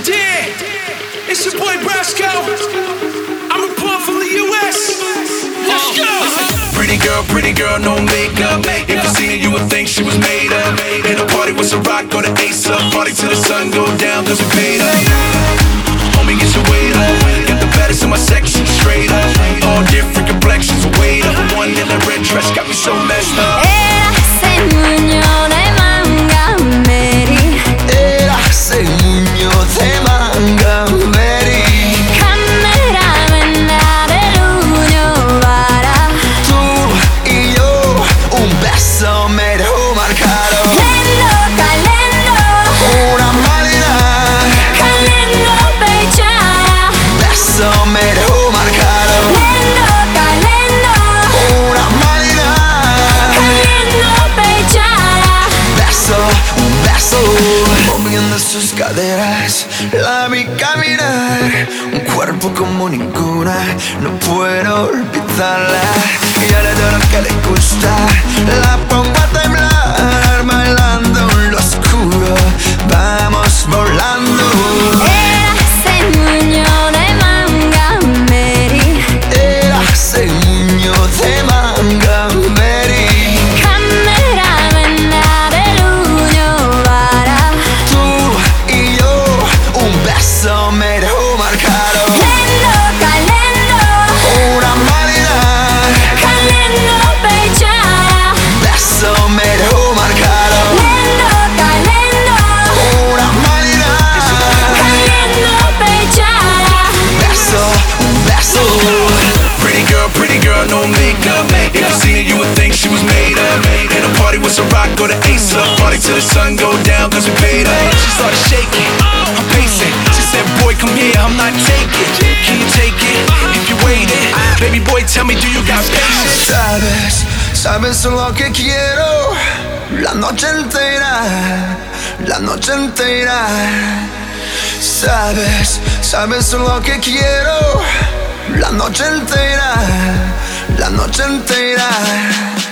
Yeah, it's your boy Brasco. I'm reporting from the US. Let's go. Pretty girl, no makeup. If you seen her, you would think she was made up. In a party with some rock, go to Ace up. Party till the sun go down, cause we paid up. Homie, get your weight up. Got the baddest in my section, straight up. All different complexions, weight up. One in a red dress, got me so messed up. Era segno de manga meri. Era segno de manga meri. Camera venda dell'Unione Vara. Tu y yo, un beso me dejó marcado. Lendo, calendo. Una malina. Calendo pechara. Beso me dejó marcado. Lendo, calendo. Una malina. Calendo pechara. Beso, un beso. Moviendo sus caderas, la vi caminar. Un cuerpo como ninguna, no puedo olvidarla. Ya le doy lo que le gusta, la pongo a temblar. Bailando en lo oscuro, vamos volando. Era segno de manga meri. Era segno de manga meri. Camera venda dell'Unione Vara. Tú y yo, un beso me dejó marcado. Lendo, calendo. Una malina. Calendo pechara. Beso me dejó marcado. Lendo, calendo. Una malina. Calendo pechara. Beso, un beso. Pretty girl, no makeup. If you seen her, you would think she was made up. In a party with some rock, go to Ace up. Party till the sun go down, cause we paid up. She started shaking, I'm pacing. She said, boy, come here, I'm not taking. Can you take it? If you waited, baby boy, tell me, do you got patience? Sabes lo que quiero. La noche entera, la noche entera. Sabes lo que quiero. La noche entera, la noche entera.